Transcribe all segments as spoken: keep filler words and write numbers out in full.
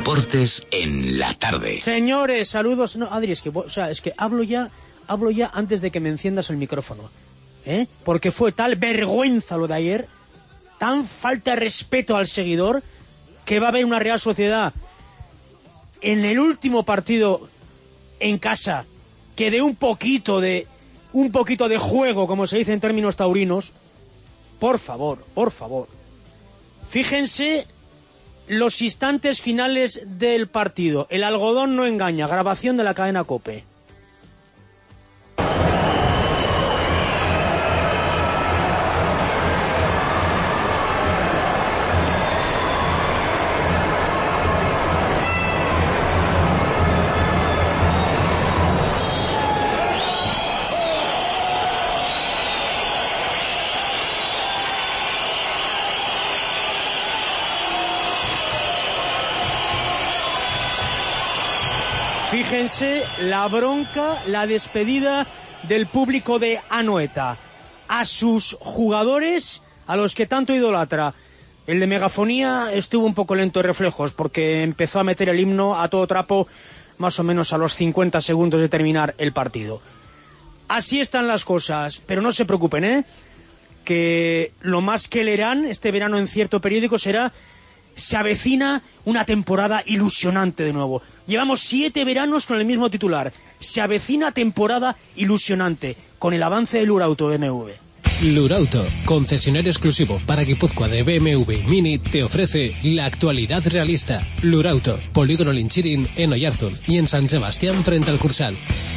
Deportes en la tarde. Señores, saludos. No, Adri, es que, o sea, es que hablo ya, hablo ya antes de que me enciendas el micrófono, ¿eh? Porque fue tal vergüenza lo de ayer, tan falta de respeto al seguidor, que va a haber una Real Sociedad en el último partido en casa que dé un poquito de un poquito de juego, como se dice en términos taurinos. Por favor, por favor. Fíjense los instantes finales del partido. El algodón no engaña. Grabación de la cadena COPE. Fíjense la bronca, la despedida del público de Anoeta. A sus jugadores, a los que tanto idolatra. El de Megafonía estuvo un poco lento de reflejos porque empezó a meter el himno a todo trapo más o menos a los cincuenta segundos de terminar el partido. Así están las cosas, pero no se preocupen, ¿eh? Que lo más que leerán este verano en cierto periódico será: se avecina una temporada ilusionante de nuevo. Llevamos siete veranos con el mismo titular. Se avecina temporada ilusionante con el avance del Lurauto B M W. Lurauto, concesionario exclusivo para Guipúzcoa de B M W Mini, te ofrece la actualidad realista. Lurauto, Polígono Linchirin en Oyarzun y en San Sebastián frente al Cursal.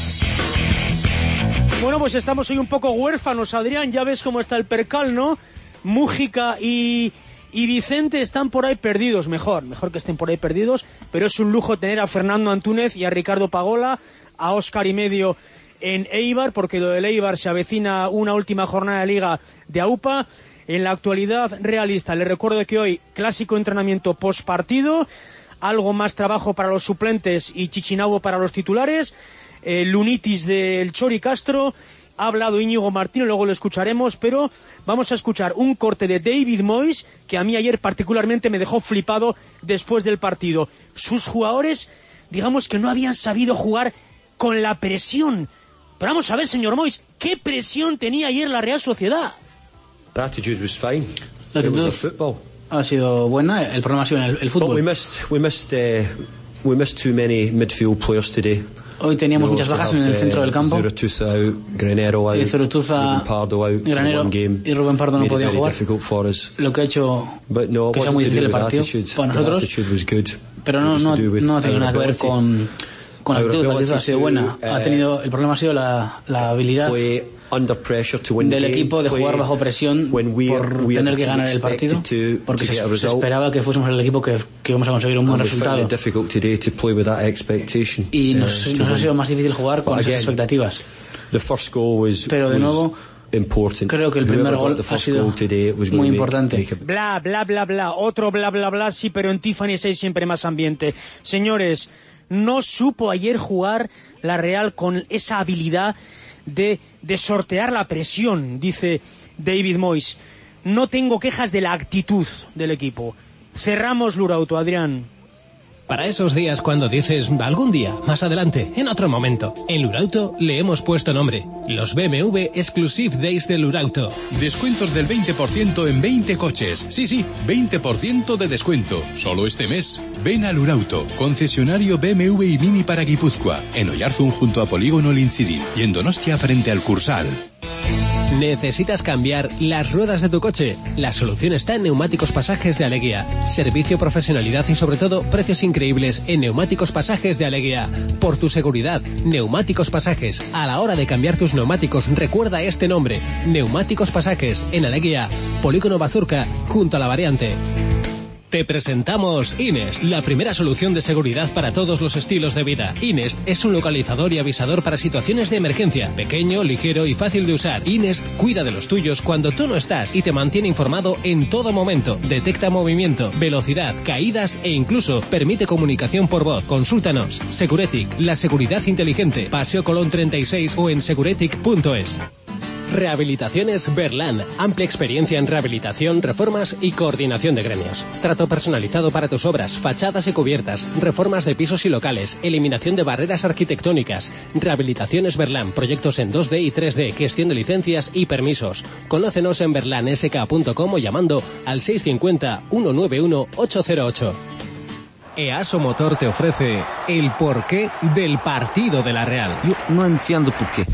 Bueno, pues estamos hoy un poco huérfanos, Adrián. Ya ves cómo está el percal, ¿no? Mújica y... y Vicente están por ahí perdidos, mejor, mejor que estén por ahí perdidos, pero es un lujo tener a Fernando Antúnez y a Ricardo Pagola, a Óscar y medio en Eibar, porque lo del Eibar se avecina una última jornada de Liga de AUPA. En la actualidad realista, les recuerdo que hoy clásico entrenamiento postpartido, algo más trabajo para los suplentes y Chichinabo para los titulares, eh, Lunitis del Chori Castro. Ha hablado Íñigo Martínez, luego lo escucharemos, pero vamos a escuchar un corte de David Moyes, que a mí ayer particularmente me dejó flipado después del partido. Sus jugadores, digamos que no habían sabido jugar con la presión. Pero vamos a ver, señor Moyes, ¿qué presión tenía ayer la Real Sociedad? La actitud ha sido buena, el problema ha sido en el, el fútbol. But we missed, we missed, uh, we missed too many midfield players today. Hoy teníamos muchas bajas en el centro del campo. Zurutuza out, Granero out, Zurutuza, Pardo out, Granero y Rubén Pardo no podían jugar, lo que ha hecho no, que sea muy difícil el partido para nosotros, pero no, no, no ha tenido nada que ver con, con la actitud. La actitud ha sido buena, ha tenido, el problema ha sido la, la habilidad del equipo de jugar bajo presión por tener que ganar el partido, porque se, se esperaba que fuésemos el equipo que, que íbamos a conseguir un buen resultado, y nos, nos ha sido más difícil jugar con esas expectativas. Pero de nuevo creo que el primer gol ha sido muy importante. Bla, bla, bla, bla, otro bla, bla, bla, sí, pero en Tiffany hay siempre más ambiente. Señores, no supo ayer jugar la Real con esa habilidad de, de sortear la presión, dice David Moyes. No tengo quejas de la actitud del equipo. Cerramos Lurauto, Adrián. Para esos días cuando dices algún día, más adelante, en otro momento, en Lurauto le hemos puesto nombre. Los B M W Exclusive Days de Lurauto. Descuentos del veinte por ciento en veinte coches. Sí, sí, veinte por ciento de descuento. Solo este mes. Ven a Lurauto, concesionario B M W y Mini para Guipúzcoa, en Oyarzun junto a Polígono Linchirin y en Donostia frente al Cursal. ¿Necesitas cambiar las ruedas de tu coche? La solución está en Neumáticos Pasajes de Aleguía. Servicio, profesionalidad y sobre todo precios increíbles en Neumáticos Pasajes de Aleguía. Por tu seguridad, Neumáticos Pasajes. A la hora de cambiar tus neumáticos, recuerda este nombre: Neumáticos Pasajes en Aleguía, Polígono Bazurca, junto a la variante. Te presentamos Inest, la primera solución de seguridad para todos los estilos de vida. Inest es un localizador y avisador para situaciones de emergencia. Pequeño, ligero y fácil de usar. Inest cuida de los tuyos cuando tú no estás y te mantiene informado en todo momento. Detecta movimiento, velocidad, caídas e incluso permite comunicación por voz. Consúltanos. Securetic, la seguridad inteligente. Paseo Colón treinta y seis o en securetic punto es. Rehabilitaciones Berlán. Amplia experiencia en rehabilitación, reformas y coordinación de gremios. Trato personalizado para tus obras, fachadas y cubiertas, reformas de pisos y locales, eliminación de barreras arquitectónicas. Rehabilitaciones Berlán. Proyectos en dos D y tres D, gestión de licencias y permisos. Conócenos en berlán s k punto com o llamando al seiscientos cincuenta, ciento noventa y uno, ochocientos ocho. EASO Motor te ofrece el porqué del partido de la Real. Yo no entiendo por qué.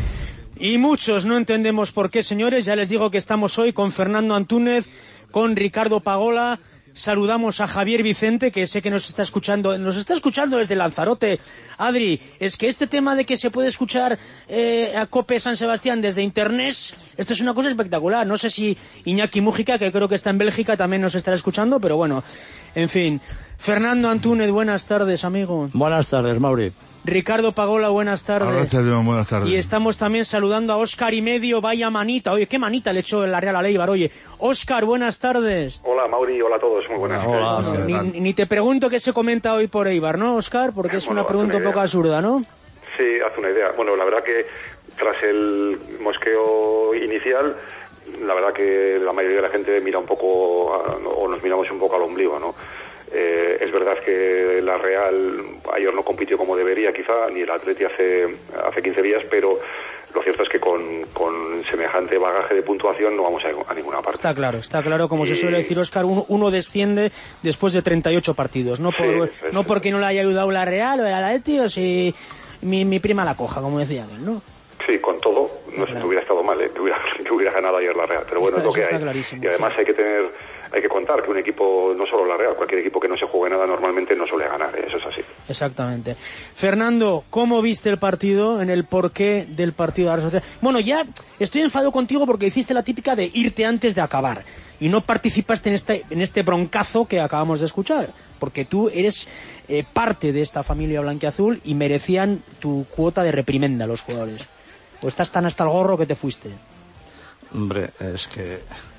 Y muchos no entendemos por qué, señores. Ya les digo que estamos hoy con Fernando Antúnez, con Ricardo Pagola. Saludamos a Javier Vicente, que sé que nos está escuchando, nos está escuchando desde Lanzarote. Adri, es que este tema de que se puede escuchar eh, a COPE San Sebastián desde internet, esto es una cosa espectacular. No sé si Iñaki Mújica, que creo que está en Bélgica, también nos estará escuchando, pero bueno, en fin. Fernando Antúnez, buenas tardes, amigo. Buenas tardes, Mauri. Ricardo Pagola, buenas tardes. Buenas tardes. Y estamos también saludando a Óscar y medio, vaya manita. Oye, qué manita le echó la Real a Leibar, oye. Óscar, buenas tardes. Hola, Mauri, hola a todos, muy buenas. Hola, hola. Ni, ni te pregunto qué se comenta hoy por Eibar, ¿no, Óscar? Porque es bueno, una pregunta una un poco absurda, ¿no? Sí, hace una idea. Bueno, la verdad que tras el mosqueo inicial, la verdad que la mayoría de la gente mira un poco, a, o nos miramos un poco al ombligo, ¿no? Eh, es verdad que la Real ayer no compitió como debería, quizá, ni el Atleti hace, hace quince días, pero lo cierto es que con, con semejante bagaje de puntuación no vamos a, a ninguna parte. Está claro, está claro, como y... se suele decir, Óscar, uno, uno desciende después de treinta y ocho partidos, no por sí, es, no porque no le haya ayudado la Real o el Atleti, o si mi, mi prima la coja, como decía aquel, ¿no? Sí, con todo, no sé, claro. hubiera estado mal, ¿eh? que, hubiera, que hubiera ganado ayer la Real, pero bueno, está, es lo que hay. Y además sí. hay que tener... Hay que contar que un equipo, no solo la Real, cualquier equipo que no se juegue nada normalmente no suele ganar, ¿eh? Eso es así. Exactamente. Fernando, ¿cómo viste el partido, en el porqué del partido de la Real Sociedad? Bueno, ya estoy enfadado contigo porque hiciste la típica de irte antes de acabar y no participaste en este, en este broncazo que acabamos de escuchar, porque tú eres eh, parte de esta familia blanquiazul y merecían tu cuota de reprimenda los jugadores. ¿O estás tan hasta el gorro que te fuiste? Hombre, es que...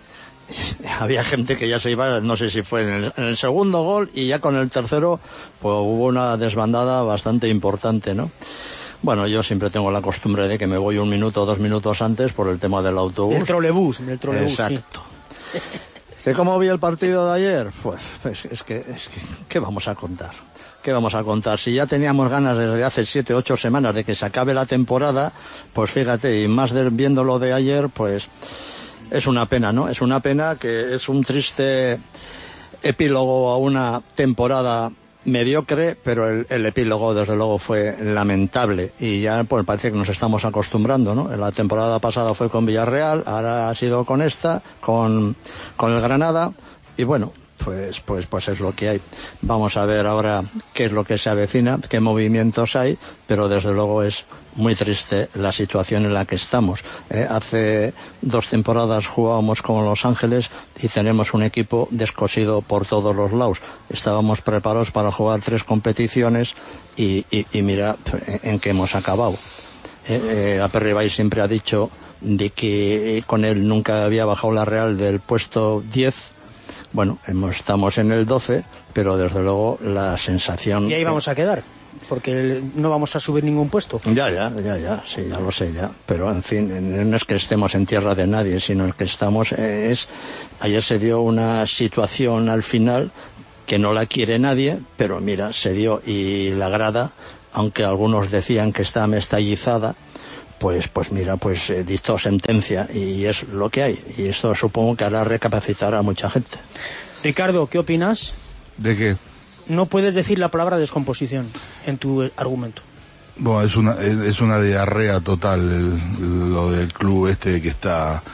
había gente que ya se iba, no sé si fue en el, en el segundo gol, y ya con el tercero pues hubo una desbandada bastante importante, ¿no? Bueno, yo siempre tengo la costumbre de que me voy un minuto o dos minutos antes por el tema del autobús. Del trolebús, del trolebús. Exacto. Sí. ¿Que cómo vi el partido de ayer? Pues, pues es que, es que, ¿qué vamos a contar? ¿Qué vamos a contar? Si ya teníamos ganas desde hace siete, ocho semanas de que se acabe la temporada, pues fíjate, y más de, viendo lo de ayer, pues... es una pena, ¿no? Es una pena, que es un triste epílogo a una temporada mediocre, pero el, el epílogo desde luego fue lamentable y ya pues parece que nos estamos acostumbrando, ¿no? La temporada pasada fue con Villarreal, ahora ha sido con esta, con, con el Granada, y bueno, pues, pues, pues es lo que hay. Vamos a ver ahora qué es lo que se avecina, qué movimientos hay, pero desde luego es muy triste la situación en la que estamos. Eh, hace dos temporadas jugábamos con Los Ángeles y tenemos un equipo descosido por todos los lados. Estábamos preparados para jugar tres competiciones y, y, y mira en qué hemos acabado. Eh, eh, Aperribay siempre ha dicho de que con él nunca había bajado la Real del puesto diez. Bueno, hemos, estamos en el doce, pero desde luego la sensación... Y ahí vamos a quedar, porque no vamos a subir ningún puesto. Ya, ya, ya, ya, sí, ya lo sé, ya. Pero, en fin, no es que estemos en tierra de nadie, sino que estamos... Eh, es ayer se dio una situación al final que no la quiere nadie, pero mira, se dio, y la grada, aunque algunos decían que está mestallizada, pues pues mira, pues eh, dictó sentencia y es lo que hay, y esto supongo que hará recapacitar a mucha gente. Ricardo, ¿qué opinas? ¿De qué? No puedes decir la palabra descomposición en tu argumento. Bueno, es una es una diarrea total el, lo del club este que está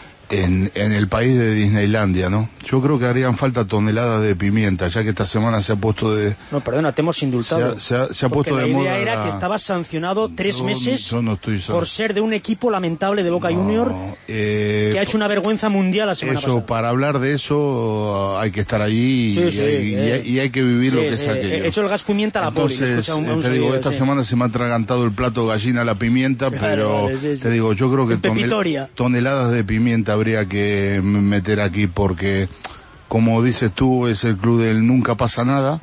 en, en el país de Disneylandia, ¿no? Yo creo que harían falta toneladas de pimienta, ya que esta semana se ha puesto de... No, perdona, te hemos indultado. Se ha, se ha, se ha puesto de moda... la idea era que estabas sancionado tres yo, meses yo no estoy por ser de un equipo lamentable de Boca no, Junior eh, que ha hecho una vergüenza mundial la semana eso, pasada. Para hablar de eso hay que estar allí sí, y, sí, y, eh, y, y hay que vivir sí, lo que sí, es aquello. He hecho el gas pimienta a la poli. Entonces, un, un te digo, esta sí. semana se me ha atragantado el plato gallina a la pimienta, claro, pero vale, sí, sí. te digo, yo creo que tonel, toneladas de pimienta habría que meter aquí porque... Como dices tú, es el club del nunca pasa nada.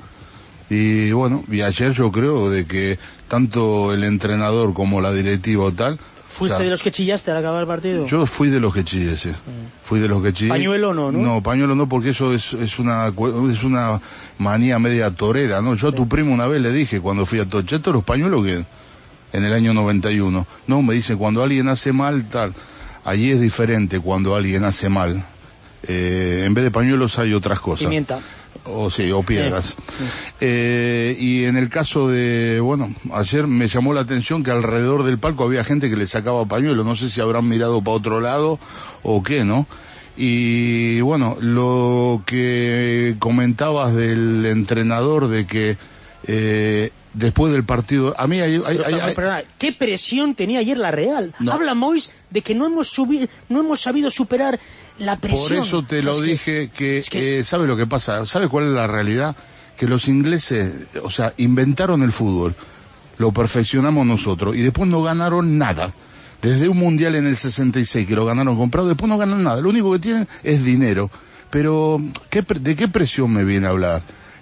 Y bueno, y ayer yo creo de que tanto el entrenador como la directiva o tal ¿Fuiste o sea, de los que chillaste al acabar el partido? Yo fui de los que chillé, sí. Mm. Fui de los que chillé. ¿Pañuelo no, no? No, pañuelo no, porque eso es, es una es una manía media torera, ¿no? Yo sí. a tu primo una vez le dije, cuando fui a Tocheto, los pañuelos que en el año noventa y uno. No, me dice, cuando alguien hace mal, tal. Allí es diferente cuando alguien hace mal. Eh, en vez de pañuelos hay otras cosas. Pimienta. O sí, o piedras. Sí, sí. Eh, y en el caso de, bueno, ayer me llamó la atención que alrededor del palco había gente que le sacaba pañuelos, no sé si habrán mirado para otro lado o qué, ¿no? Y bueno, lo que comentabas del entrenador de que eh, después del partido, a mí hay... hay, pero, hay, hay... Perdona, ¿qué presión tenía ayer la Real? No. Habla Mois de que no hemos subido, no hemos sabido superar la presión. Por eso te lo dije que, es que... Eh, ¿sabe lo que pasa? ¿Sabe cuál es la realidad? Que los ingleses, o sea, inventaron el fútbol, lo perfeccionamos nosotros y después no ganaron nada. Desde un mundial en el sesenta y seis que lo ganaron comprado, después no ganan nada. Lo único que tienen es dinero. Pero, ¿qué, ¿de qué presión me viene a hablar?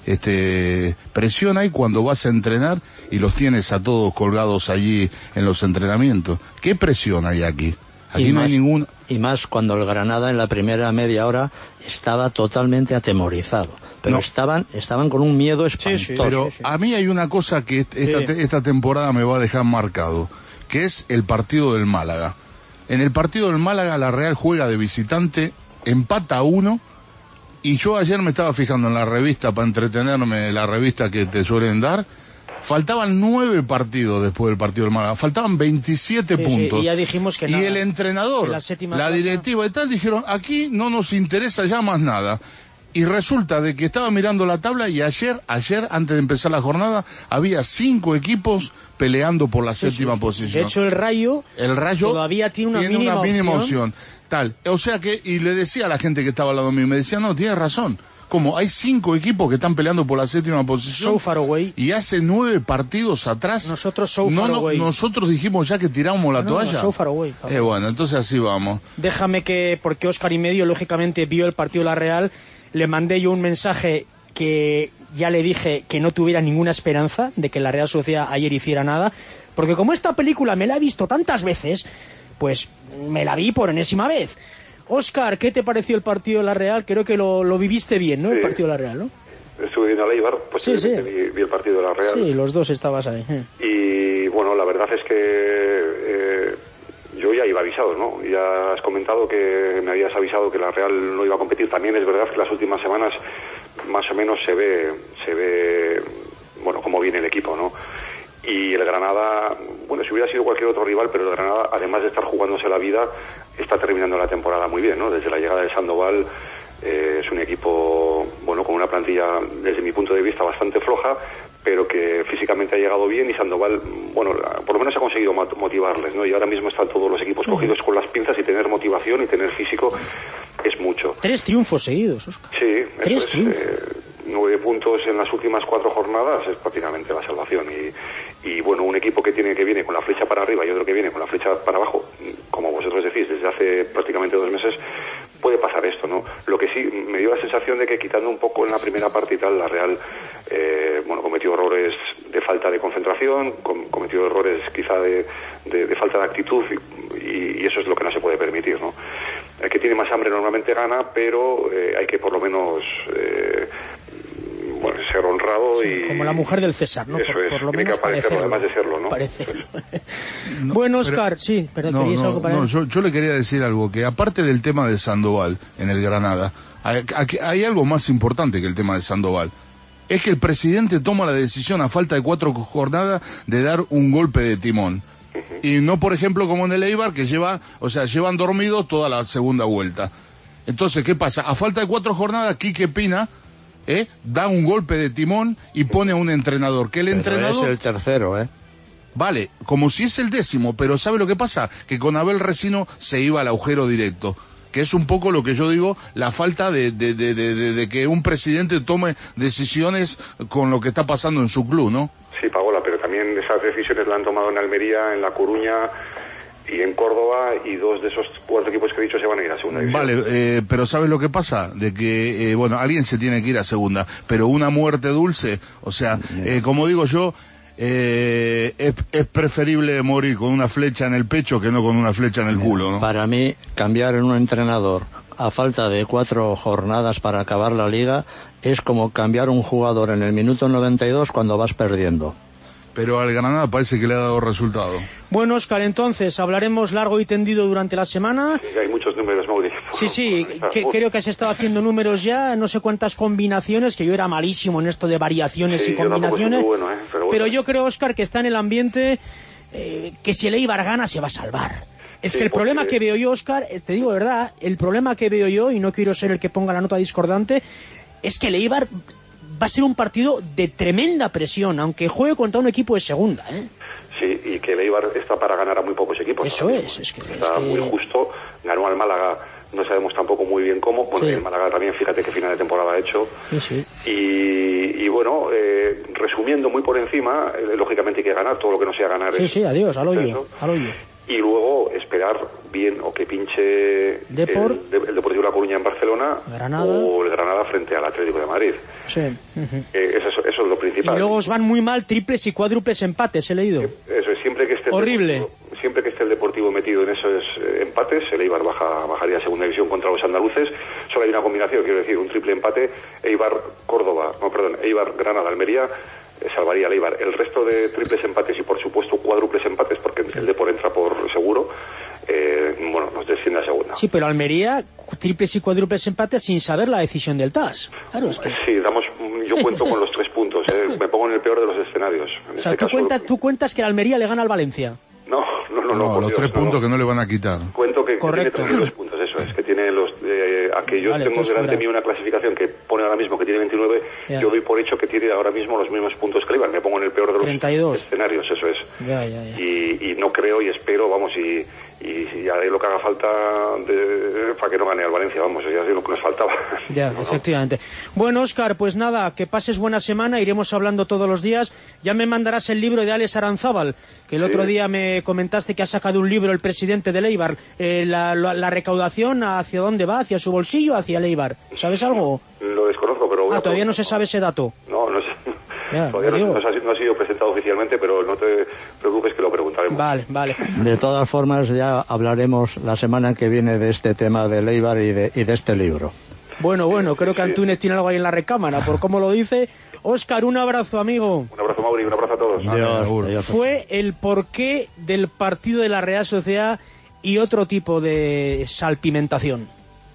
Este, presión hay cuando vas a entrenar y los tienes a todos colgados allí en los entrenamientos. ¿Qué presión hay aquí? Aquí no hay ninguna. Y más cuando el Granada en la primera media hora estaba totalmente atemorizado. Pero no. estaban estaban con un miedo espantoso. Sí, sí, pero sí, sí. a mí hay una cosa que esta, sí. esta temporada me va a dejar marcado, que es el partido del Málaga. En el partido del Málaga la Real juega de visitante, empata a uno, y yo ayer me estaba fijando en la revista para entretenerme, la revista que te suelen dar. Faltaban nueve partidos después del partido del Málaga, faltaban veintisiete sí, puntos. Sí, y ya dijimos que y nada, el entrenador, la, la directiva y tal, dijeron, aquí no nos interesa ya más nada. Y resulta de que estaba mirando la tabla y ayer, ayer, antes de empezar la jornada, había cinco equipos peleando por la sí, séptima sí, sí. posición. De hecho, el Rayo, el Rayo todavía tiene una tiene mínima, una mínima opción. opción. Tal. O sea que, y le decía a la gente que estaba al lado mío, me decía, no, tienes razón. Como hay cinco equipos que están peleando por la séptima posición. So far away. Y hace nueve partidos atrás. Nosotros so no, far no, away. Nosotros dijimos ya que tiramos la no, toalla. No, so far away. Eh, bueno, entonces así vamos. Déjame que, porque Óscar y medio, lógicamente, vio el partido de la Real, le mandé yo un mensaje que ya le dije que no tuviera ninguna esperanza de que la Real Sociedad ayer hiciera nada, porque como esta película me la he visto tantas veces, pues me la vi por enésima vez. Óscar, ¿qué te pareció el partido de la Real? Creo que lo, lo viviste bien, ¿no? Sí. El partido de la Real, ¿no? Estuve viendo a Leibar, pues sí, sí. Vi, vi el partido de la Real. Sí, los dos estabas ahí. ¿eh? Y bueno, la verdad es que eh, yo ya iba avisado, ¿no? Ya has comentado que me habías avisado que la Real no iba a competir. También es verdad que las últimas semanas más o menos se ve, se ve, bueno, cómo viene el equipo, ¿no? Y el Granada, bueno, si hubiera sido cualquier otro rival, pero el Granada, además de estar jugándose la vida, está terminando la temporada muy bien, ¿no? Desde la llegada de Sandoval, eh, es un equipo, bueno, con una plantilla, desde mi punto de vista, bastante floja, pero que físicamente ha llegado bien y Sandoval, bueno, por lo menos ha conseguido motivarles, ¿no? Y ahora mismo están todos los equipos cogidos con las pinzas y tener motivación y tener físico es mucho. Tres triunfos seguidos, Óscar. Sí. Tres triunfos. Eh, nueve puntos en las últimas cuatro jornadas es prácticamente la salvación y, y bueno, un equipo que tiene que viene con la flecha para arriba y otro que viene con la flecha para abajo, como vosotros decís, desde hace prácticamente dos meses, puede pasar esto, ¿no? Lo que sí me dio la sensación de que quitando un poco en la primera parte y tal, la Real, eh, bueno, cometió errores de falta de concentración, com cometió errores quizá de, de, de falta de actitud y, y eso es lo que no se puede permitir, ¿no? El que tiene más hambre normalmente gana, pero eh, hay que por lo menos eh, bueno, ser honrado sí, y... como la mujer del César, ¿no? Eso por, es, por lo tiene menos que aparecerlo, además de serlo, ¿no? Parecerlo. No, bueno, Óscar, sí, perdón, no, ¿querías no, algo para no, él? yo, yo le quería decir algo, que aparte del tema de Sandoval en el Granada, hay, hay algo más importante que el tema de Sandoval. Es que el presidente toma la decisión a falta de cuatro jornadas de dar un golpe de timón. Y no, por ejemplo, como en el Eibar, que lleva, o sea, llevan dormidos toda la segunda vuelta. Entonces, ¿qué pasa? A falta de cuatro jornadas, Quique Pina ¿eh? da un golpe de timón y pone a un entrenador. Que el pero entrenador... es el tercero, ¿eh? Vale, como si es el décimo, pero ¿sabe lo que pasa? Que con Abel Resino se iba al agujero directo. Que es un poco lo que yo digo, la falta de, de, de, de, de, de que un presidente tome decisiones con lo que está pasando en su club, ¿no? Sí, Paola, pero también esas decisiones las han tomado en Almería, en La Coruña y en Córdoba, y dos de esos cuatro equipos que he dicho se van a ir a segunda división. Vale, eh, pero ¿sabes lo que pasa? De que, eh, bueno, alguien se tiene que ir a segunda, pero una muerte dulce, o sea, eh, como digo yo, eh, es, es preferible morir con una flecha en el pecho que no con una flecha en el culo, ¿no? Para mí, cambiar en un entrenador a falta de cuatro jornadas para acabar la liga es como cambiar un jugador en el minuto noventa y dos cuando vas perdiendo. Pero al Granada parece que le ha dado resultado. Bueno, Óscar, entonces hablaremos largo y tendido durante la semana. Sí, hay muchos números, Mauri. Sí, sí, que, creo que has estado haciendo números ya, no sé cuántas combinaciones, que yo era malísimo en esto de variaciones sí, y combinaciones. Yo bueno, ¿eh? Pero, bueno. Pero yo creo, Óscar, que está en el ambiente eh, que si el Eibar gana se va a salvar. Es sí, que el porque... problema que veo yo, Óscar, te digo verdad, el problema que veo yo, y no quiero ser el que ponga la nota discordante, es que el Eibar va a ser un partido de tremenda presión, aunque juegue contra un equipo de segunda, ¿eh? Sí, y que el Eibar está para ganar a muy pocos equipos. Eso es, es que... Está es que... muy justo, ganó al Málaga, no sabemos tampoco muy bien cómo, bueno, sí. El Málaga también, fíjate qué final de temporada ha hecho. Sí, sí. Y, y bueno, eh, resumiendo muy por encima, eh, lógicamente hay que ganar, todo lo que no sea ganar. Sí, es, sí, adiós, al hoyo, al hoyo. Y luego esperar bien o que pinche Depor. el, el Deportivo de La Coruña en Barcelona Granada. O el Granada frente al Atlético de Madrid. Sí. Uh-huh. Eh, eso, eso es lo principal. Y luego os van muy mal triples y cuádruples empates, he leído. Eso es, siempre que esté el horrible. Deportivo, siempre que esté el Deportivo metido en esos eh, empates, el Eibar baja, bajaría a segunda división contra los andaluces. Solo hay una combinación, quiero decir, un triple empate, Eibar-Córdoba, no, perdón, Eibar-Granada-Almería, salvaría al Eibar. El resto de triples empates y por supuesto cuádruples empates, porque el Depor entra por seguro, eh, bueno, nos desciende a segunda. Sí, pero Almería, triples y cuádruples empates sin saber la decisión del T A S. Claro, es que... Sí, damos, yo cuento con los tres puntos, eh, me pongo en el peor de los escenarios. En o sea, este ¿tú, caso, cuentas, tú cuentas que el Almería le gana al Valencia. No, no, no, no. No, los Dios, tres no, puntos no. que no le van a quitar. Cuento que, que tiene Correcto. treinta y dos puntos, eso es, que tiene los... Eh, a que yo Vale, tengo pues delante fuera. mío una clasificación que pone ahora mismo que tiene veintinueve, ya. Yo doy por hecho que tiene ahora mismo los mismos puntos que el Eibar, me pongo en el peor de los treinta y dos escenarios, eso es. Ya, ya, ya. Y, y no creo y espero, vamos, y, y, y haré lo que haga falta de, para que no gane al Valencia, vamos, ya es lo que nos faltaba. Ya, no, efectivamente. Bueno, Óscar, pues nada, que pases buena semana, iremos hablando todos los días. Ya me mandarás el libro de Alex Aranzábal, que el sí. otro día me comentaste que ha sacado un libro el presidente del Eibar. Eh, la, la, la recaudación, ¿hacia dónde va? ¿Hacia su bolsillo o hacia el Eibar? ¿Sabes algo? Lo desconozco, pero... Ah, todavía no se sabe ese dato. No, no sé. Ya, todavía no, digo. no, ha, no ha sido presentado oficialmente, pero no te preocupes que lo preguntaremos. Vale, vale. De todas formas, ya hablaremos la semana que viene de este tema del Eibar y de, y de este libro. Bueno, bueno, creo que Antúnez tiene algo ahí en la recámara, por cómo lo dice. Óscar, un abrazo, amigo. Un abrazo, Mauri, un abrazo a todos. Dios, Dios. Fue el porqué del partido de la Real Sociedad y otro tipo de salpimentación.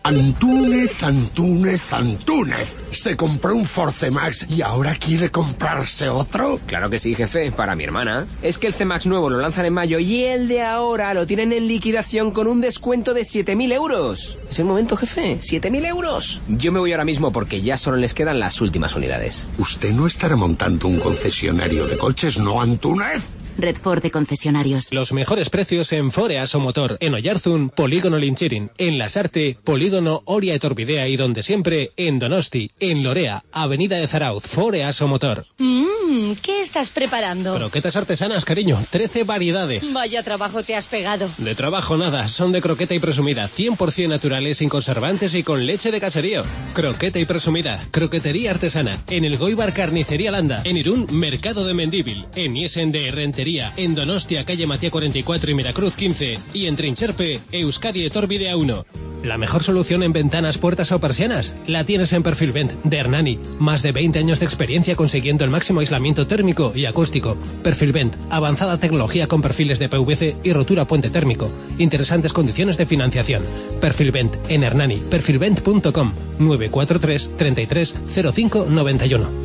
Antúnez, Antúnez, Antúnez. Se compró un Force Max y ahora quiere comprarse otro. Claro que sí, jefe, para mi hermana. Es que el C-Max nuevo lo lanzan en mayo y el de ahora lo tienen en liquidación con un descuento de siete mil euros. Es el momento, jefe. ¡siete mil euros! Yo me voy ahora mismo porque ya solo les quedan las últimas unidades. ¿Usted no estará montando un concesionario de coches, no, Antúnez? Red Ford de concesionarios. Los mejores precios en Fore Asomotor, en Oyarzun, Polígono Linchirin, en Lasarte, Polígono Oria Etorbidea y donde siempre, en Donosti, en Lorea, Avenida de Zarauz, Fore Asomotor. Mmm, ¿qué estás preparando? Croquetas artesanas, cariño, trece variedades. Vaya trabajo te has pegado. De trabajo nada, son de croqueta y presumida, cien por ciento naturales, sin conservantes y con leche de caserío. Croqueta y presumida, croquetería artesana, en el Goibar Carnicería Landa, en Irún, Mercado de Mendíbil, en Iesen de Rentería, en Donostia, calle Matía cuarenta y cuatro y Miracruz quince, y en Trincherpe, Euskadi Etorbidea uno. La mejor solución en ventanas, puertas o persianas la tienes en Perfilvent de Hernani. Más de veinte años de experiencia consiguiendo el máximo aislamiento térmico y acústico. Perfilvent, avanzada tecnología con perfiles de P V C y rotura puente térmico. Interesantes condiciones de financiación. Perfilvent en Hernani, perfilvent punto com, nueve cuatro tres, treinta y tres, cero cinco, noventa y uno.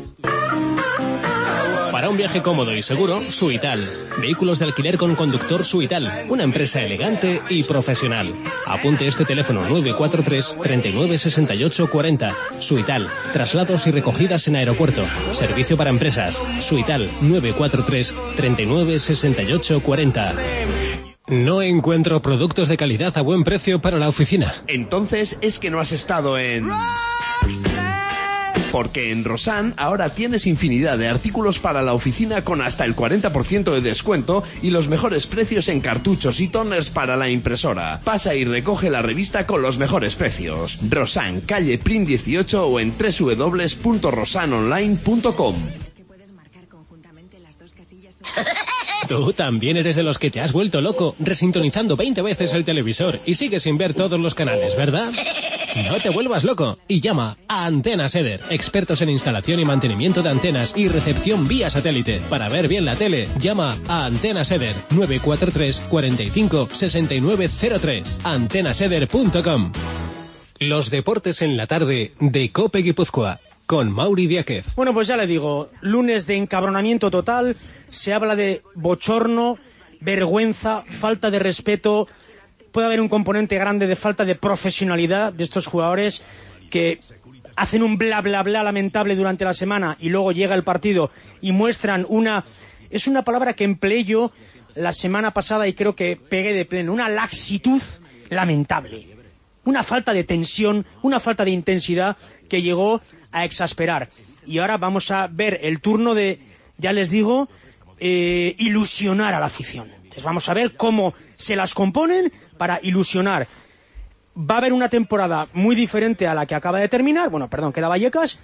Para un viaje cómodo y seguro, Suital. Vehículos de alquiler con conductor Suital. Una empresa elegante y profesional. Apunte este teléfono nueve cuatro tres, treinta y nueve, sesenta y ocho, cuarenta. Suital. Traslados y recogidas en aeropuerto. Servicio para empresas. Suital. nueve cuatro tres, treinta y nueve, sesenta y ocho, cuarenta. No encuentro productos de calidad a buen precio para la oficina. Entonces es que no has estado en... Porque en Rosan ahora tienes infinidad de artículos para la oficina con hasta el cuarenta por ciento de descuento y los mejores precios en cartuchos y toners para la impresora. Pasa y recoge la revista con los mejores precios. Rosan, calle Prim dieciocho o en doble u doble u doble u punto rosan online punto com. ¿Tú también eres de los que te has vuelto loco resintonizando veinte veces el televisor y sigues sin ver todos los canales, verdad? No te vuelvas loco y llama a Antenas Eder, expertos en instalación y mantenimiento de antenas y recepción vía satélite. Para ver bien la tele, llama a Antenas Eder nueve cuatro tres, cuatro cinco, seis nueve cero tres, antenas eder punto com. Los deportes en la tarde de COPE Guipúzcoa con Mauri Diáquez. Bueno, pues ya le digo, lunes de encabronamiento total, se habla de bochorno, vergüenza, falta de respeto. Puede haber un componente grande de falta de profesionalidad de estos jugadores que hacen un bla bla bla lamentable durante la semana y luego llega el partido y muestran una... Es una palabra que empleé yo la semana pasada y creo que pegué de pleno. Una laxitud lamentable. Una falta de tensión, una falta de intensidad que llegó a exasperar. Y ahora vamos a ver el turno de, ya les digo, eh, ilusionar a la afición. Entonces vamos a ver cómo se las componen para ilusionar. Va a haber una temporada muy diferente a la que acaba de terminar, bueno, perdón, queda Vallecas,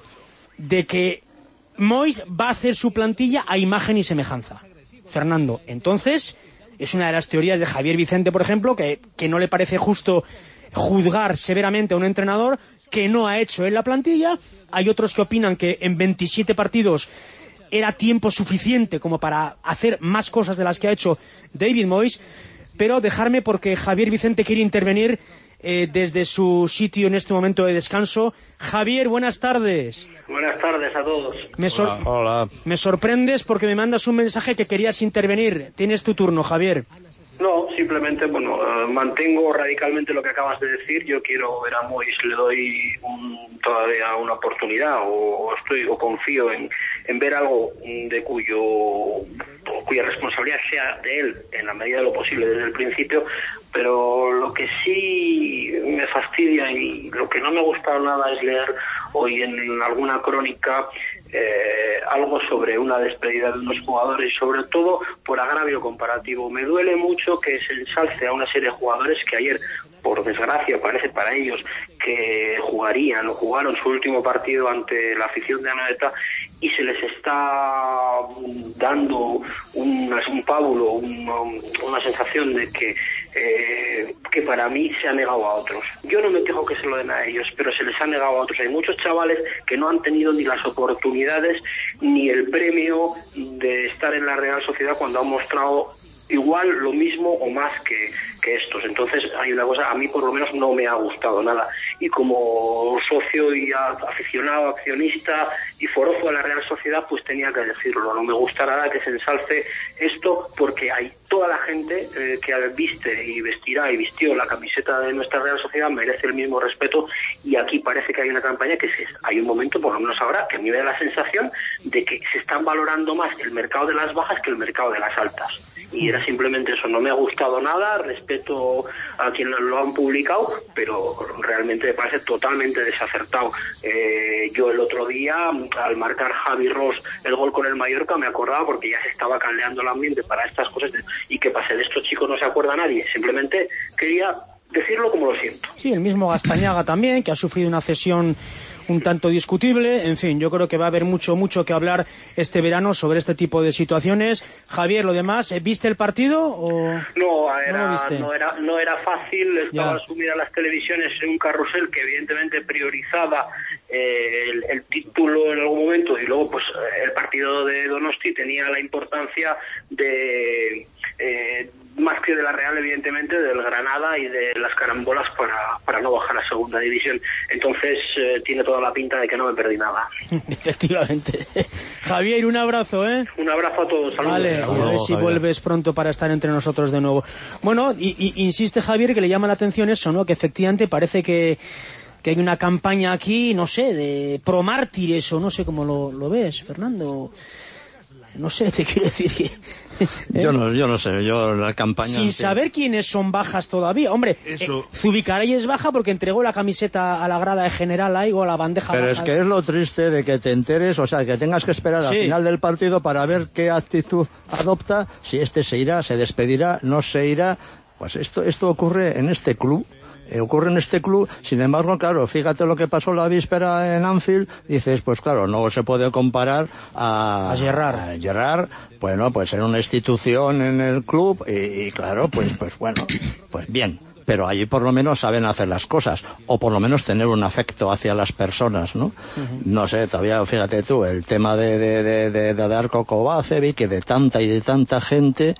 de que Mois va a hacer su plantilla a imagen y semejanza. Fernando, entonces, es una de las teorías de Javier Vicente, por ejemplo, que, que no le parece justo juzgar severamente a un entrenador que no ha hecho en la plantilla. Hay otros que opinan que en veintisiete partidos era tiempo suficiente como para hacer más cosas de las que ha hecho David Moyes. Pero dejarme porque Javier Vicente quiere intervenir eh, desde su sitio en este momento de descanso. Javier, buenas tardes. Buenas tardes a todos. Me, sor- Hola. Hola. Me sorprendes porque me mandas un mensaje que querías intervenir. Tienes tu turno, Javier. No, simplemente, bueno, uh, mantengo radicalmente lo que acabas de decir. Yo quiero ver a Moyes, le doy un, todavía una oportunidad o, o estoy o confío en, en ver algo de cuyo cuya responsabilidad sea de él en la medida de lo posible desde el principio. Pero lo que sí me fastidia y lo que no me ha gustado nada es leer hoy en alguna crónica eh, algo sobre una despedida de unos jugadores y sobre todo por agravio comparativo. Me duele mucho que se ensalce a una serie de jugadores que ayer, por desgracia, parece para ellos que jugarían o jugaron su último partido ante la afición de Anoeta y se les está dando un, un pábulo, un, una sensación de que eh, que para mí se ha negado a otros. Yo no me quejo que se lo den a ellos, pero se les ha negado a otros. Hay muchos chavales que no han tenido ni las oportunidades ni el premio de estar en la Real Sociedad cuando han mostrado igual lo mismo o más que, que estos. Entonces hay una cosa, a mí por lo menos no me ha gustado nada, y como socio y aficionado, accionista y forofo de la Real Sociedad, pues tenía que decirlo. No me gusta nada que se ensalce esto, porque hay toda la gente eh, que viste y vestirá y vistió la camiseta de nuestra Real Sociedad merece el mismo respeto, y aquí parece que hay una campaña que se, hay un momento, por lo menos ahora, que a mí me da la sensación de que se están valorando más el mercado de las bajas que el mercado de las altas. Y era simplemente eso. No me ha gustado nada, respeto a quienes lo han publicado, pero realmente me parece totalmente desacertado. Eh, yo el otro día, al marcar Javi Ross el gol con el Mallorca, me acordaba, porque ya se estaba caldeando el ambiente para estas cosas, y que pase de estos chicos no se acuerda nadie. Simplemente quería decirlo como lo siento. Sí, el mismo Gastañaga también, que ha sufrido una cesión un tanto discutible. En fin, yo creo que va a haber mucho, mucho que hablar este verano sobre este tipo de situaciones. Javier, lo demás, ¿viste el partido o no? Era, ¿No, lo no era, no era fácil. Estaban sumidas las televisiones en un carrusel que evidentemente priorizaba eh, el, el título en algún momento, y luego pues el partido de Donosti tenía la importancia de eh, más que de la Real, evidentemente, del Granada y de las carambolas para, para no bajar a segunda división. Entonces eh, tiene toda la pinta de que no me perdí nada. Efectivamente. Javier, un abrazo, ¿eh? Un abrazo a todos. Saludos. Vale, a ver si vuelves pronto para estar entre nosotros de nuevo. Bueno, y, y, insiste Javier que le llama la atención eso, ¿no? Que efectivamente parece que que hay una campaña aquí, no sé, de pro mártires, o no sé cómo lo, lo ves, Fernando. No sé, te quiero decir que... ¿eh? Yo no, yo no sé, yo la campaña... Sin entiendo. Saber quiénes son bajas todavía. Hombre, Eso... eh, Zubicaray es baja porque entregó la camiseta a la grada de general ahí, o a la bandeja Pero baja. es que es lo triste de que te enteres, o sea, que tengas que esperar sí. al final del partido para ver qué actitud adopta, si este se irá, se despedirá, no se irá. Pues esto, esto ocurre en este club eh, ocurre en este club. Sin embargo, claro, fíjate lo que pasó la víspera en Anfield, dices, pues claro, no se puede comparar a, a Gerrard. A Gerrard, bueno, pues era una institución en el club y, y claro, pues, pues bueno, pues bien. Pero allí por lo menos saben hacer las cosas, o por lo menos tener un afecto hacia las personas, ¿no? Uh-huh. No sé, todavía, fíjate tú, el tema de, de, de, de, de Darko Kovacevic, que de tanta y de tanta gente,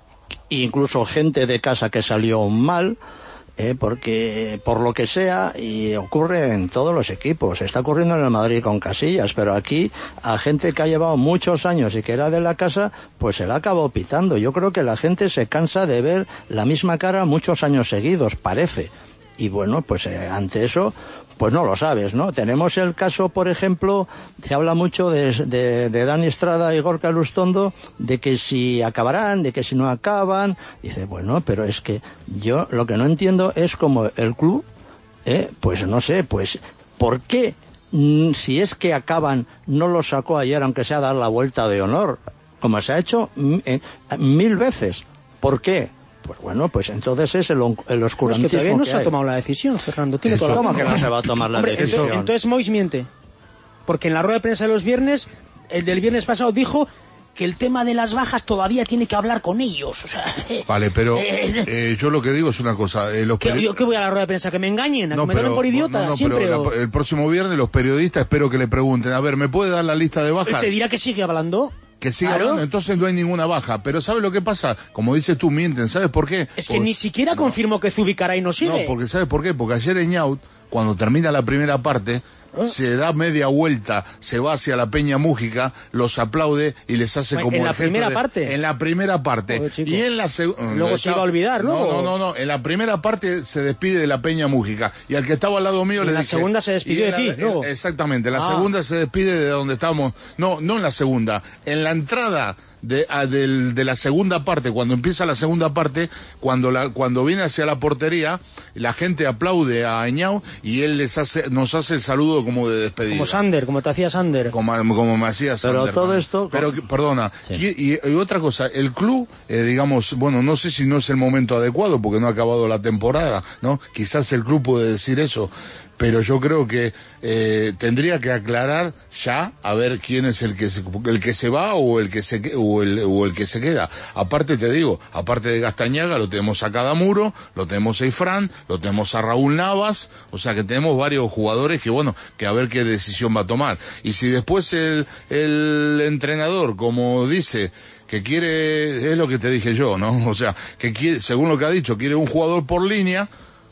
incluso gente de casa que salió mal, eh, porque por lo que sea, y ocurre en todos los equipos, está ocurriendo en el Madrid con Casillas, pero aquí a gente que ha llevado muchos años y que era de la casa, pues se la acabó pitando. Yo creo que la gente se cansa de ver la misma cara muchos años seguidos, parece, y bueno, pues eh, ante eso, pues no lo sabes, ¿no? Tenemos el caso, por ejemplo, se habla mucho de, de, de Dani Estrada y Gorka Lustondo, de que si acabarán, de que si no acaban. Dice, bueno, pero es que yo lo que no entiendo es como el club, eh, pues no sé, pues, ¿por qué, mm, si es que acaban, no lo sacó ayer, aunque sea dar la vuelta de honor, como se ha hecho mm, eh, mil veces? ¿Por qué? Pues bueno, pues entonces es el, el oscurantismo. Pues que todavía no que se hay. ha tomado la decisión, Fernando. Tiene toda la ¿Cómo que no se va a tomar la Hombre, decisión? Entonces, entonces Mois miente. Porque en la rueda de prensa de los viernes, el del viernes pasado dijo que el tema de las bajas todavía tiene que hablar con ellos. O sea, vale, pero eh, yo lo que digo es una cosa. Eh, los ¿Qué, ¿Yo qué voy a la rueda de prensa? ¿Que me engañen? ¿A no, que me tomen por idiota? No, no, siempre, pero o... la, el próximo viernes los periodistas espero que le pregunten, a ver, ¿me puede dar la lista de bajas? Te dirá que sigue hablando. Que siga ¿Claro? hablando, entonces no hay ninguna baja. Pero ¿sabes lo que pasa? Como dices tú, mienten. ¿Sabes por qué? Es que por... ni siquiera no. confirmó que Zubicaray no sigue. No, porque ¿sabes por qué? Porque ayer Eñaut, cuando termina la primera parte, ¿eh? se da media vuelta, se va hacia la Peña Mújica, los aplaude y les hace como ¿En la el gesto primera de... parte? En la primera parte. Joder, y en la segunda... Luego se iba a olvidar, ¿no? No, no, no, no. En la primera parte se despide de la Peña Mújica. Y al que estaba al lado mío y le dije... dije... En la segunda se despidió de la, ti, ¿no? Exactamente. En la ah. segunda se despide de donde estamos. No, no en la segunda. En la entrada... De, a, de, de la segunda parte, cuando empieza la segunda parte, cuando la, cuando viene hacia la portería, la gente aplaude a Eñaut y él les hace, nos hace el saludo como de despedida. Como Sander, como te hacía Sander. Como, como me hacía Sander. Pero todo ¿no? esto... Pero, perdona, sí. y, y, y otra cosa, el club, eh, digamos, bueno, no sé si no es el momento adecuado porque no ha acabado la temporada, ¿no? Quizás el club puede decir eso. Pero yo creo que eh, tendría que aclarar ya a ver quién es el que se, el que se va o el que se o el, o el que se queda. Aparte te digo, aparte de Gastañaga, lo tenemos a Cadamuro, lo tenemos a Ifrán, lo tenemos a Raúl Navas, o sea que tenemos varios jugadores que bueno, que a ver qué decisión va a tomar. Y si después el, el entrenador, como dice, que quiere, es lo que te dije yo, ¿no? O sea, que quiere, según lo que ha dicho, quiere un jugador por línea,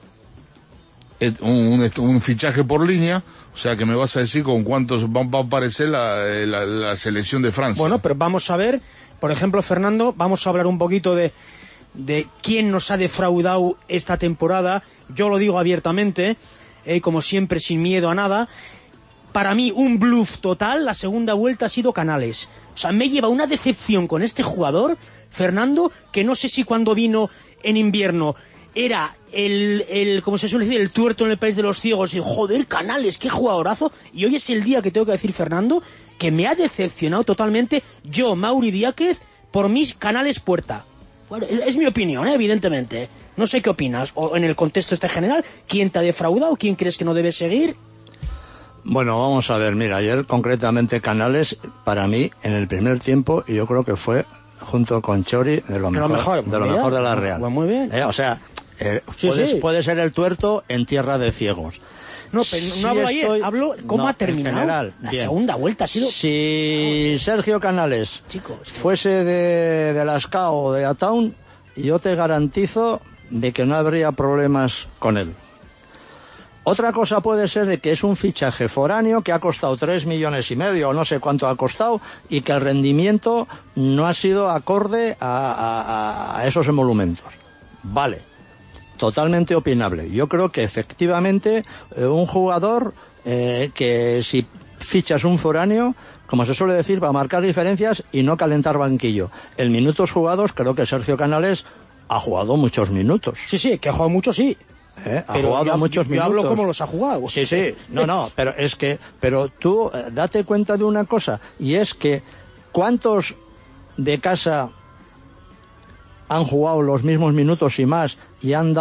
Un, un, un fichaje por línea, o sea que me vas a decir con cuántos va, va a aparecer la, la, la selección de Francia. Bueno, pero vamos a ver, por ejemplo, Fernando, vamos a hablar un poquito de, de quién nos ha defraudado esta temporada. Yo lo digo abiertamente, eh, como siempre, sin miedo a nada. Para mí, un bluff total, la segunda vuelta ha sido Canales. O sea, me lleva una decepción con este jugador, Fernando, que no sé si cuando vino en invierno era el, el, como se suele decir, el tuerto en el país de los ciegos, y joder, Canales, qué jugadorazo, y hoy es el día que tengo que decir, Fernando, que me ha decepcionado totalmente, yo, Mauri Diáquez, por mis Canales puerta. Bueno, es, es mi opinión, ¿eh? Evidentemente, no sé qué opinas, o en el contexto este general, ¿quién te ha defraudado? ¿Quién crees que no debe seguir? Bueno, vamos a ver, mira, ayer concretamente Canales, para mí, en el primer tiempo, y yo creo que fue, junto con Chori, de lo mejor de, lo mejor, de, lo mejor de la Real. Pues muy bien. Eh, o sea... Eh, sí, puede, sí. puede ser el tuerto en tierra de ciegos. No, pero no, si no hablo estoy... ayer, hablo cómo no, ha terminado. General, la bien. segunda vuelta ha sido... Si Sergio Canales Chicos, que... fuese de, de Las Cao o de Ataun, yo te garantizo de que no habría problemas con él. Otra cosa puede ser de que es un fichaje foráneo que ha costado tres millones y medio o no sé cuánto ha costado y que el rendimiento no ha sido acorde a, a, a esos emolumentos. Vale, totalmente opinable. Yo creo que efectivamente eh, un jugador eh, que si fichas un foráneo, como se suele decir, va a marcar diferencias y no calentar banquillo. En minutos jugados creo que Sergio Canales ha jugado muchos minutos. Sí, sí, que ha jugado mucho, sí. ¿Eh? Ha pero jugado yo, muchos yo minutos. hablo como los ha jugado. Sí, sí, no, no, pero es que, pero tú eh, date cuenta de una cosa, y es que ¿cuántos de casa han jugado los mismos minutos y más y han dado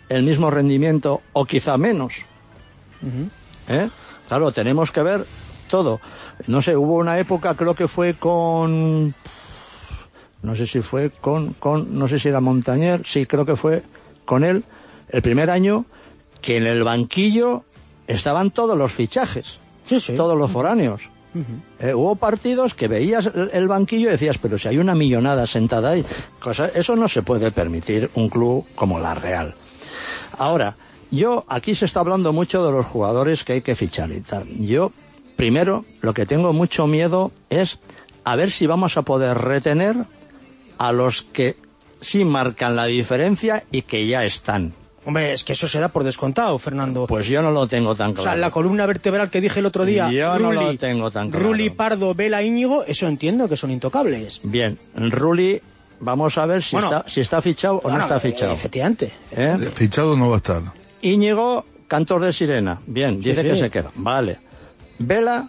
el mismo rendimiento o quizá menos. Uh-huh. ¿Eh? Claro, tenemos que ver todo. No sé, hubo una época, creo que fue con... No sé si fue con... con no sé si era Montañer, sí, creo que fue con él, el primer año, que en el banquillo estaban todos los fichajes, sí, sí. todos los foráneos. Uh-huh. Eh, hubo partidos que veías el, el banquillo y decías, pero si hay una millonada sentada ahí, cosa, eso no se puede permitir un club como la Real. Ahora, yo, aquí se está hablando mucho de los jugadores que hay que fichar y tal. Yo, primero, lo que tengo mucho miedo es a ver si vamos a poder retener a los que sí marcan la diferencia y que ya están. Hombre, es que eso se da por descontado, Fernando. Pues yo no lo tengo tan claro. O sea, la columna vertebral que dije el otro día, yo Rulli, no lo tengo tan claro. Rulli, Pardo, Vela, Íñigo, eso entiendo que son intocables. Bien, Rulli, vamos a ver si, bueno, está, si está fichado o bueno, no está fichado. Efectivamente. ¿Eh? Fichado no va a estar. Íñigo, cantor de sirena. Bien, dice sí, sí. que se queda. Vale. Vela,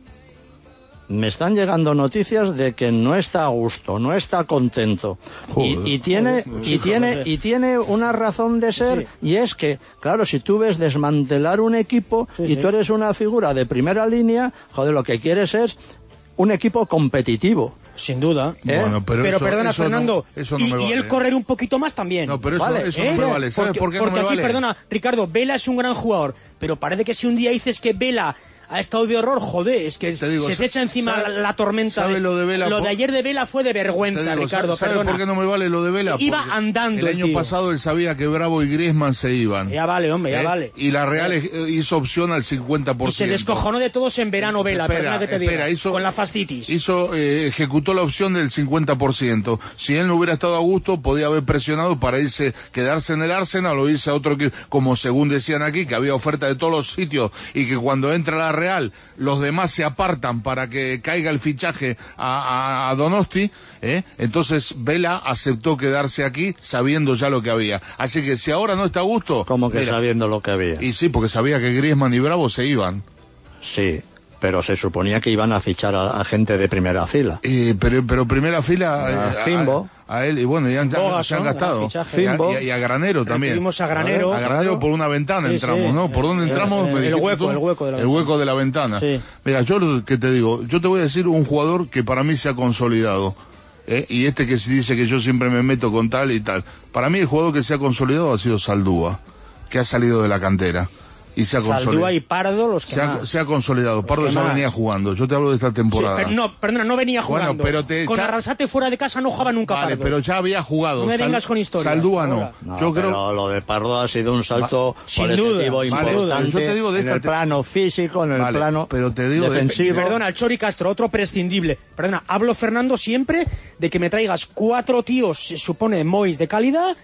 me están llegando noticias de que no está a gusto, no está contento. Joder, y, y tiene joder, y tiene joder. y tiene una razón de ser, sí. y es que, claro, si tú ves desmantelar un equipo sí, y sí. tú eres una figura de primera línea, joder, lo que quieres es un equipo competitivo. Sin duda. ¿Eh? Bueno, pero pero eso, perdona, eso Fernando, no, eso no y, me vale. y él correr un poquito más también. No, pero eso, vale, eso ¿eh? no me vale. ¿Sabes porque, por qué porque no me aquí, vale? Perdona, Ricardo, Vela es un gran jugador, pero parece que si un día dices que Vela ha estado de horror, joder, es que digo, se te echa encima sabe, la, la tormenta. ¿sabe de, lo de Vela? Lo por... de ayer de Vela fue de vergüenza, digo, Ricardo, ¿sabe perdona. por qué no me vale lo de Vela? Iba Porque andando el año tío. pasado él sabía que Bravo y Griezmann se iban. Ya vale, hombre, ya ¿Eh? vale. Y la Real ¿Eh? hizo opción al cincuenta por ciento. Y se descojonó de todos en verano Vela, espera, perdona que te espera, diga, hizo, con la fascitis. Hizo, eh, ejecutó la opción del cincuenta por ciento. Si él no hubiera estado a gusto, podía haber presionado para irse, quedarse en el Arsenal o irse a otro equipo, como según decían aquí, que había oferta de todos los sitios y que cuando entra la Real, los demás se apartan para que caiga el fichaje a, a, a Donosti, ¿eh? Entonces Vela aceptó quedarse aquí sabiendo ya lo que había. Así que si ahora no está a gusto... ¿Cómo que mira, sabiendo lo que había? Y sí, porque sabía que Griezmann y Bravo se iban. Sí, pero se suponía que iban a fichar a, a gente de primera fila. Eh, pero, pero primera fila... A eh, Fimbo. A, a él, y bueno, ya, ya se han gastado. Y a, y, a, y a Granero también. Tuvimos a Granero. A Granero por una ventana sí, entramos, sí. ¿no? ¿Por dónde entramos? El, el, el hueco, el hueco de la el ventana. hueco de la ventana. Sí. Mira, yo lo que te digo, yo te voy a decir un jugador que para mí se ha consolidado. ¿eh? Y este que se dice que yo siempre me meto con tal y tal. Para mí el jugador que se ha consolidado ha sido Saldúa, que ha salido de la cantera. Y se ha consolidado. Saldúa y Pardo los que se ha, más. Se ha consolidado. Pardo ya venía jugando. Yo te hablo de esta temporada. Sí, pero no, perdona, no venía jugando. Bueno, pero te, con ya... Arrasate fuera de casa no jugaba nunca vale, Pardo. pero ya había jugado. No me Sal... vengas con historias. Saldúa no. no yo pero creo... lo de Pardo ha sido un salto sin cualitativo duda, importante vale, yo te digo de en esta el te... plano físico, en el vale, plano pero te digo defensivo. De... Perdona, el Chori Castro, otro prescindible. Perdona, hablo, Fernando, siempre de que me traigas cuatro tíos, se supone, Mois de calidad,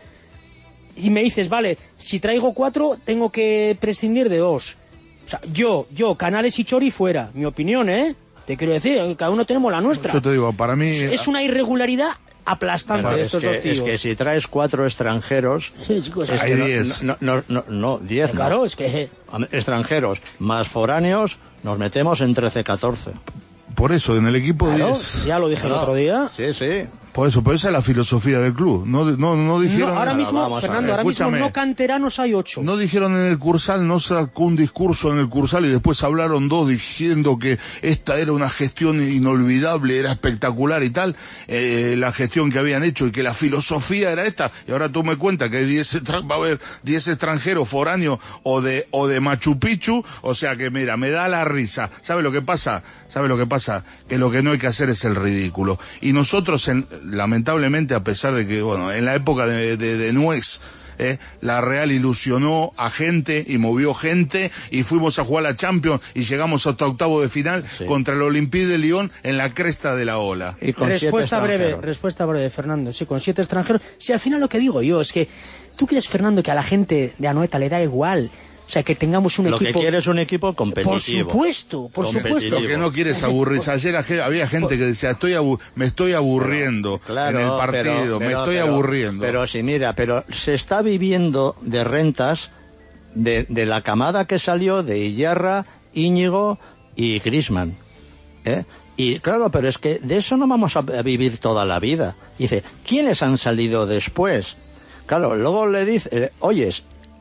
y me dices, vale, si traigo cuatro, tengo que prescindir de dos. O sea, yo, yo, Canales y Chori fuera, mi opinión, ¿eh? Te quiero decir, cada uno tenemos la nuestra. Yo te digo, para mí... Es una irregularidad aplastante pero de es estos que, dos tíos. Es que si traes cuatro extranjeros... Sí, chicos, es hay que diez. No, no, no, no, diez. Claro, no. es que... Extranjeros más foráneos, nos metemos en trece catorce. Por eso, en el equipo claro, diez. Ya lo dije claro. el otro día. Sí, sí. Por eso, pero esa es la filosofía del club. No, no, no dijeron... No, ahora mismo, vamos Fernando, ahora mismo no canteranos hay ocho. No dijeron en el Cursal, no sacó un discurso en el Cursal y después hablaron dos diciendo que esta era una gestión inolvidable, era espectacular y tal, eh, la gestión que habían hecho y que la filosofía era esta. Y ahora tú me cuentas que hay diez, va a haber diez extranjeros foráneos o de, o de Machu Picchu, o sea que mira, me da la risa. ¿Sabe lo que pasa? ¿Sabe lo que pasa? Que lo que no hay que hacer es el ridículo. Y nosotros, en, lamentablemente, a pesar de que, bueno, en la época de, de, de Nuez, eh, la Real ilusionó a gente y movió gente y fuimos a jugar la Champions y llegamos hasta octavo de final sí. contra el Olympique de Lyon en la cresta de la ola. Y con respuesta breve, respuesta breve, Fernando. Sí, con siete extranjeros. Si al final lo que digo yo es que, ¿tú crees, Fernando, que a la gente de Anoeta le da igual? O sea, que tengamos un lo equipo... Lo que quieres es un equipo competitivo. Por supuesto, por supuesto. Lo que no quieres aburrirse. Ayer había gente que decía, estoy abu me estoy aburriendo pero, claro, en el partido, pero, pero, me estoy pero, aburriendo. Pero sí, mira, pero se está viviendo de rentas de, de la camada que salió de Iyarra, Íñigo y Griezmann. ¿eh? Y claro, pero es que de eso no vamos a vivir toda la vida. Y dice, ¿quiénes han salido después? Claro, luego le dice, eh, oyes,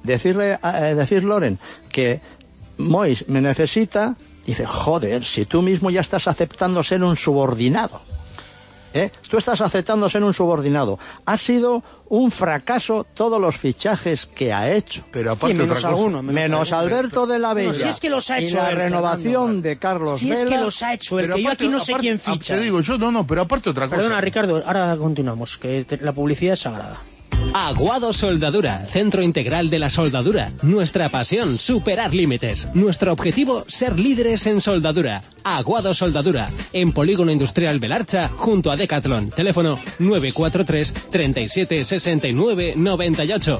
decirle, eh, decir Loren, que Mois me necesita, dice, joder, si tú mismo ya estás aceptando ser un subordinado. ¿Eh? Tú estás aceptando ser un subordinado. Ha sido un fracaso todos los fichajes que ha hecho. Pero aparte sí, menos otra cosa, alguno, menos, menos alguno. Alberto de la Bella. Bueno, si es que los ha hecho y la él, renovación Fernando, de Carlos si Vela. es que los ha hecho, el pero que yo aparte, aquí no sé aparte, quién ficha. Te digo yo, no, no, pero aparte otra cosa. Perdona, Ricardo, ahora continuamos, que te, la publicidad es sagrada. Aguado Soldadura, centro integral de la soldadura. Nuestra pasión, superar límites. Nuestro objetivo, ser líderes en soldadura. Aguado Soldadura, en Polígono Industrial Belarcha, junto a Decathlon. Teléfono nueve cuatro tres, treinta y siete, sesenta y nueve, noventa y ocho.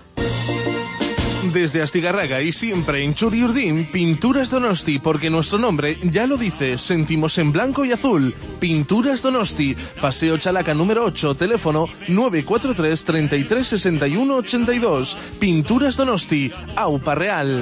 Desde Astigarraga y siempre en Churiurdin, Pinturas Donosti, porque nuestro nombre ya lo dice, sentimos en blanco y azul. Pinturas Donosti, Paseo Chalaca número ocho, teléfono nueve cuatro tres, treinta y tres, sesenta y uno, ochenta y dos. Pinturas Donosti, Aupa Real.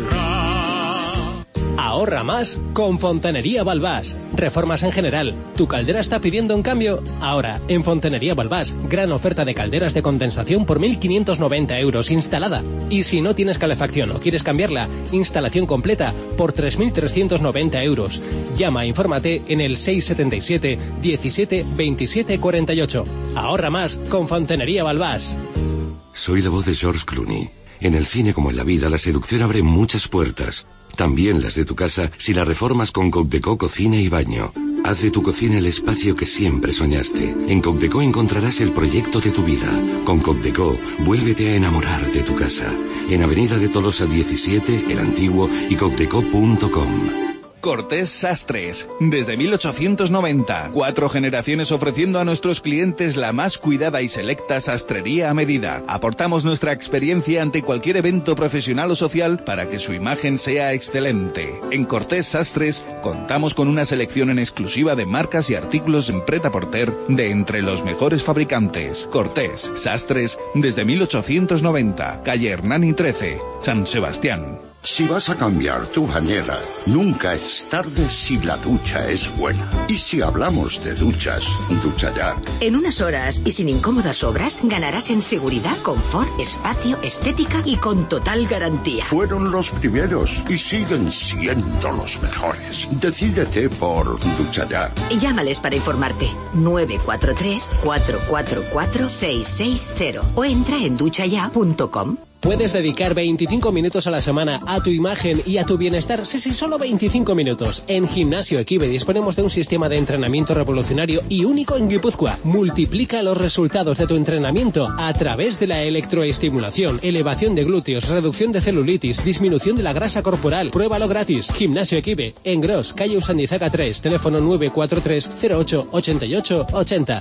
Ahorra más con Fontanería Balbás. Reformas en general. ¿Tu caldera está pidiendo un cambio? Ahora, en Fontanería Balbás, gran oferta de calderas de condensación por mil quinientos noventa euros instalada. Y si no tienes calefacción o quieres cambiarla, instalación completa por tres mil trescientos noventa euros. Llama e infórmate en el seiscientos setenta y siete, diecisiete, veintisiete, cuarenta y ocho. Ahorra más con Fontanería Balbás. Soy la voz de George Clooney. En el cine como en la vida, la seducción abre muchas puertas. También las de tu casa si la reformas con Cocteco Cocina y Baño. Haz de tu cocina el espacio que siempre soñaste. En Cocteco encontrarás el proyecto de tu vida. Con Cocteco, vuélvete a enamorar de tu casa. En Avenida de Tolosa diecisiete, El Antiguo y cocteco punto com. Cortés Sastres, desde mil ochocientos noventa, cuatro generaciones ofreciendo a nuestros clientes la más cuidada y selecta sastrería a medida. Aportamos nuestra experiencia ante cualquier evento profesional o social para que su imagen sea excelente. En Cortés Sastres contamos con una selección en exclusiva de marcas y artículos en pret-a-porter de entre los mejores fabricantes. Cortés Sastres, desde mil ochocientos noventa, calle Hernani trece, San Sebastián. Si vas a cambiar tu bañera, nunca es tarde si la ducha es buena. Y si hablamos de duchas, Ducha Ya. En unas horas y sin incómodas obras, ganarás en seguridad, confort, espacio, estética y con total garantía. Fueron los primeros y siguen siendo los mejores. Decídete por Ducha Ya. Llámales para informarte. nueve cuatro tres, cuatro cuatro cuatro, seis seis cero o entra en ducha ya punto com. Puedes dedicar veinticinco minutos a la semana a tu imagen y a tu bienestar. Sí, sí, solo veinticinco minutos. En Gimnasio Equipe disponemos de un sistema de entrenamiento revolucionario y único en Guipúzcoa. Multiplica los resultados de tu entrenamiento a través de la electroestimulación, elevación de glúteos, reducción de celulitis, disminución de la grasa corporal. Pruébalo gratis. Gimnasio Equipe, en Gros, calle Usandizaga tres, teléfono nueve cuatro tres, cero ocho, ochenta y ocho, ochenta.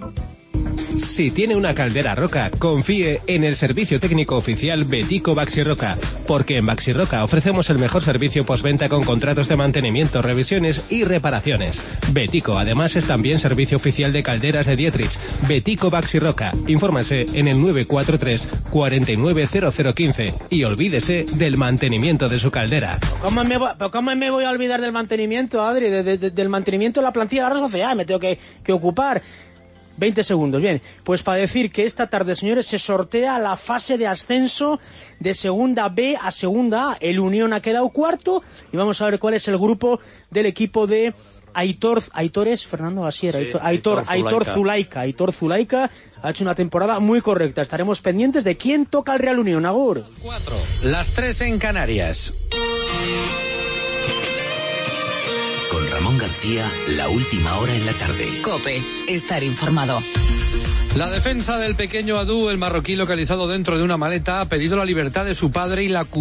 Si tiene una caldera Roca, confíe en el servicio técnico oficial Betico Baxi Roca, porque en Baxi Roca ofrecemos el mejor servicio postventa con contratos de mantenimiento, revisiones y reparaciones. Betico, además, es también servicio oficial de calderas de Dietrich. Betico Baxi Roca. Infórmase en el nueve cuatro tres, cuarenta y nueve, cero cero quince y olvídese del mantenimiento de su caldera. ¿Cómo me voy, ¿cómo me voy a olvidar del mantenimiento, Adri? De, de, de, del mantenimiento de la plantilla de la Real Sociedad. Me tengo que, que ocupar. veinte segundos, bien. Pues para decir que esta tarde, señores, se sortea la fase de ascenso de segunda B a segunda A. El Unión ha quedado cuarto y vamos a ver cuál es el grupo del equipo de Aitor, Aitor es Fernando Asier, sí, Aitor, Aitor, Aitor Zulaika. Aitor Zulaika ha hecho una temporada muy correcta. Estaremos pendientes de quién toca al Real Unión. Agur. Cuatro, las tres en Canarias. Con Ramón García, la última hora en la tarde. COPE, estar informado. La defensa del pequeño Adu, el marroquí localizado dentro de una maleta, ha pedido la libertad de su padre y la